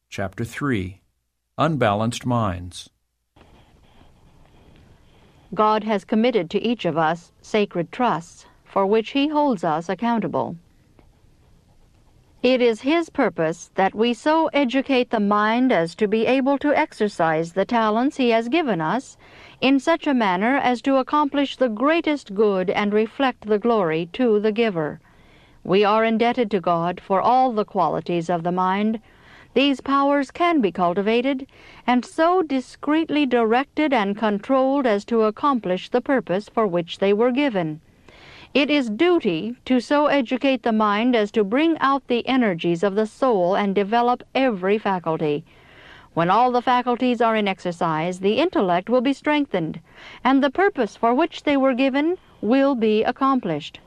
Chapter 3. Unbalanced Minds. God has committed to each of us sacred trusts, for which He holds us accountable. It is His purpose that we so educate the mind as to be able to exercise the talents He has given us in such a manner as to accomplish the greatest good and reflect the glory to the Giver. We are indebted to God for all the qualities of the mind. These powers can be cultivated, and so discreetly directed and controlled as to accomplish the purpose for which they were given. It is duty to so educate the mind as to bring out the energies of the soul and develop every faculty. When all the faculties are in exercise, the intellect will be strengthened, and the purpose for which they were given will be accomplished.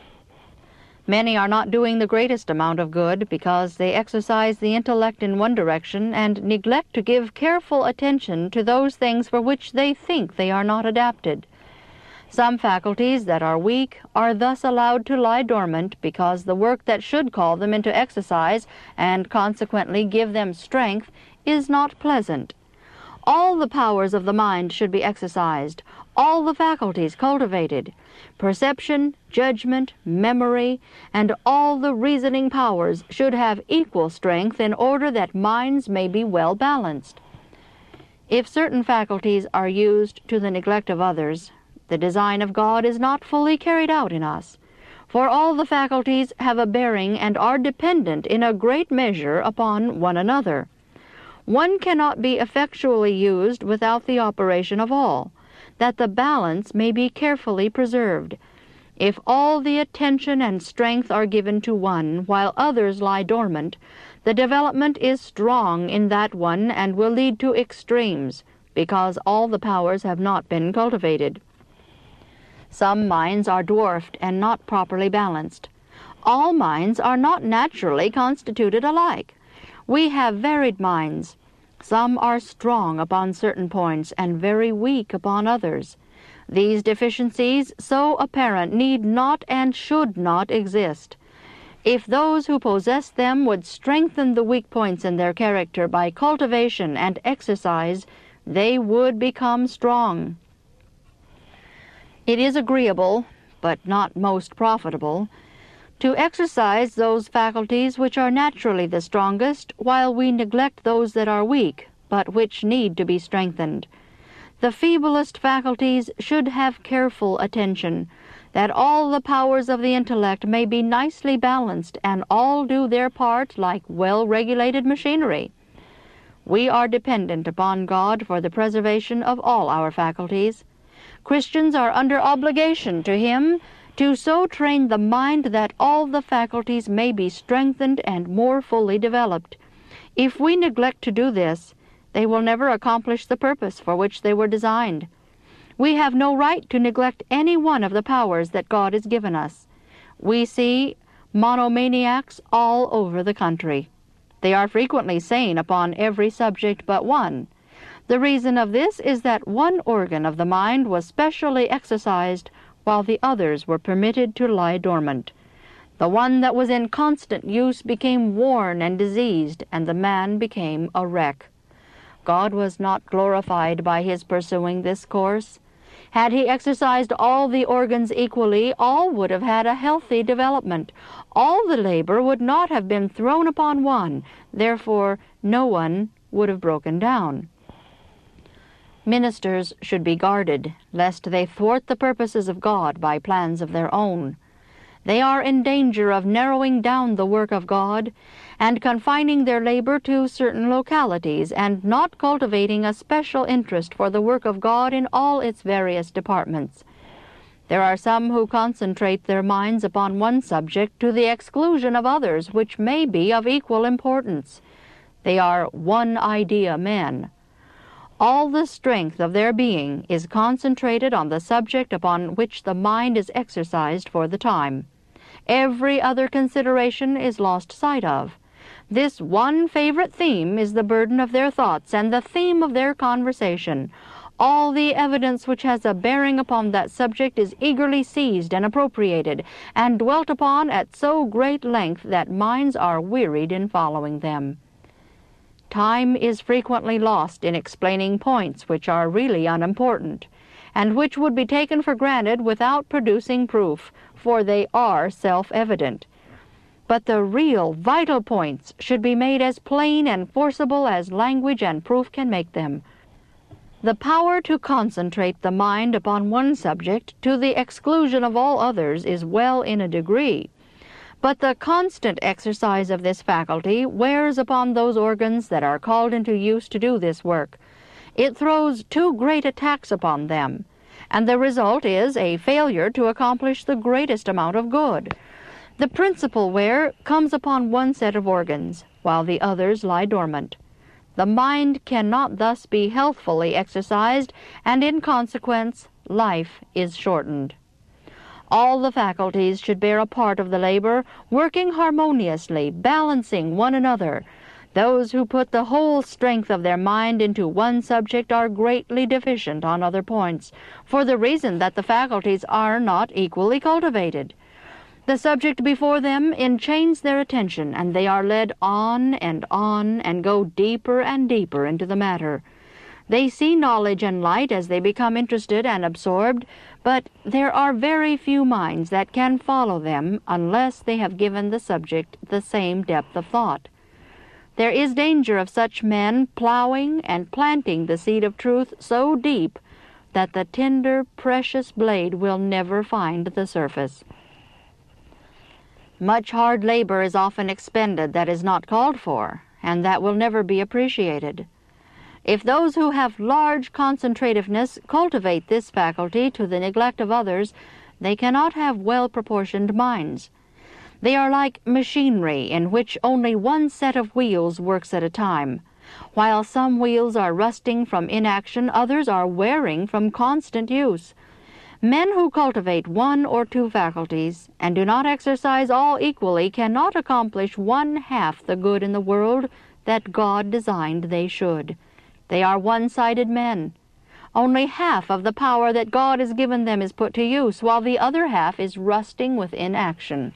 Many are not doing the greatest amount of good because they exercise the intellect in one direction and neglect to give careful attention to those things for which they think they are not adapted. Some faculties that are weak are thus allowed to lie dormant because the work that should call them into exercise and consequently give them strength is not pleasant. All the powers of the mind should be exercised, all the faculties cultivated. Perception, judgment, memory, and all the reasoning powers should have equal strength in order that minds may be well balanced. If certain faculties are used to the neglect of others, the design of God is not fully carried out in us, for all the faculties have a bearing and are dependent in a great measure upon one another. One cannot be effectually used without the operation of all, that the balance may be carefully preserved. If all the attention and strength are given to one, while others lie dormant, the development is strong in that one and will lead to extremes, because all the powers have not been cultivated. Some minds are dwarfed and not properly balanced. All minds are not naturally constituted alike. We have varied minds. Some are strong upon certain points and very weak upon others. These deficiencies, so apparent, need not and should not exist. If those who possess them would strengthen the weak points in their character by cultivation and exercise, they would become strong. It is agreeable, but not most profitable, to exercise those faculties which are naturally the strongest, while we neglect those that are weak, but which need to be strengthened. The feeblest faculties should have careful attention, that all the powers of the intellect may be nicely balanced and all do their part like well-regulated machinery. We are dependent upon God for the preservation of all our faculties. Christians are under obligation to Him to so train the mind that all the faculties may be strengthened and more fully developed. If we neglect to do this, they will never accomplish the purpose for which they were designed. We have no right to neglect any one of the powers that God has given us. We see monomaniacs all over the country. They are frequently sane upon every subject but one. The reason of this is that one organ of the mind was specially exercised while the others were permitted to lie dormant. The one that was in constant use became worn and diseased, and the man became a wreck. God was not glorified by his pursuing this course. Had he exercised all the organs equally, all would have had a healthy development. All the labor would not have been thrown upon one, therefore no one would have broken down. Ministers should be guarded, lest they thwart the purposes of God by plans of their own. They are in danger of narrowing down the work of God and confining their labor to certain localities and not cultivating a special interest for the work of God in all its various departments. There are some who concentrate their minds upon one subject to the exclusion of others which may be of equal importance. They are one-idea men. All the strength of their being is concentrated on the subject upon which the mind is exercised for the time. Every other consideration is lost sight of. This one favorite theme is the burden of their thoughts and the theme of their conversation. All the evidence which has a bearing upon that subject is eagerly seized and appropriated, and dwelt upon at so great length that minds are wearied in following them. Time is frequently lost in explaining points which are really unimportant, and which would be taken for granted without producing proof, for they are self-evident. But the real, vital points should be made as plain and forcible as language and proof can make them. The power to concentrate the mind upon one subject to the exclusion of all others is well in a degree, but the constant exercise of this faculty wears upon those organs that are called into use to do this work. It throws too great a tax upon them, and the result is a failure to accomplish the greatest amount of good. The principal wear comes upon one set of organs, while the others lie dormant. The mind cannot thus be healthfully exercised, and in consequence, life is shortened. All the faculties should bear a part of the labor, working harmoniously, balancing one another. Those who put the whole strength of their mind into one subject are greatly deficient on other points, for the reason that the faculties are not equally cultivated. The subject before them enchains their attention, and they are led on, and go deeper and deeper into the matter. They see knowledge and light as they become interested and absorbed, but there are very few minds that can follow them unless they have given the subject the same depth of thought. There is danger of such men plowing and planting the seed of truth so deep that the tender, precious blade will never find the surface. Much hard labor is often expended that is not called for, and that will never be appreciated. If those who have large concentrativeness cultivate this faculty to the neglect of others, they cannot have well-proportioned minds. They are like machinery in which only one set of wheels works at a time. While some wheels are rusting from inaction, others are wearing from constant use. Men who cultivate one or two faculties and do not exercise all equally cannot accomplish one half the good in the world that God designed they should. They are one-sided men. Only half of the power that God has given them is put to use, while the other half is rusting with inaction.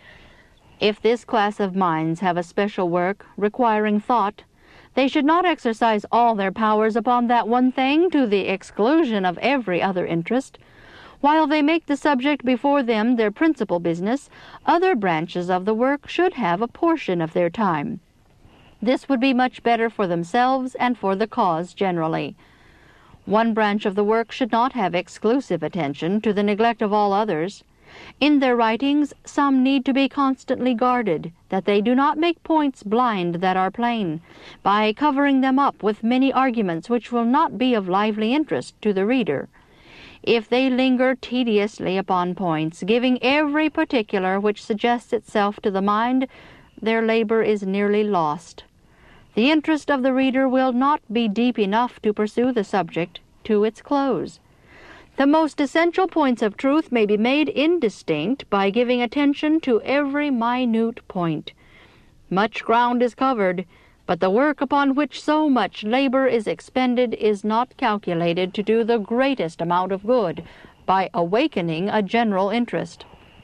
If this class of minds have a special work requiring thought, they should not exercise all their powers upon that one thing to the exclusion of every other interest. While they make the subject before them their principal business, other branches of the work should have a portion of their time. This would be much better for themselves and for the cause generally. One branch of the work should not have exclusive attention to the neglect of all others. In their writings, some need to be constantly guarded, that they do not make points blind that are plain, by covering them up with many arguments which will not be of lively interest to the reader. If they linger tediously upon points, giving every particular which suggests itself to the mind, their labor is nearly lost. The interest of the reader will not be deep enough to pursue the subject to its close. The most essential points of truth may be made indistinct by giving attention to every minute point. Much ground is covered, but the work upon which so much labor is expended is not calculated to do the greatest amount of good by awakening a general interest.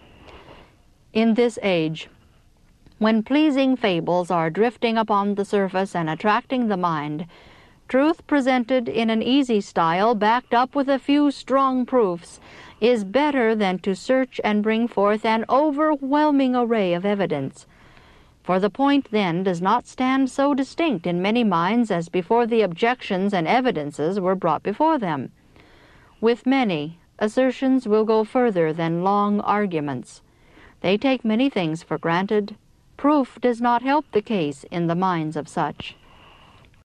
In this age, when pleasing fables are drifting upon the surface and attracting the mind, truth presented in an easy style, backed up with a few strong proofs, is better than to search and bring forth an overwhelming array of evidence. For the point then does not stand so distinct in many minds as before the objections and evidences were brought before them. With many, assertions will go further than long arguments. They take many things for granted. Proof does not help the case in the minds of such.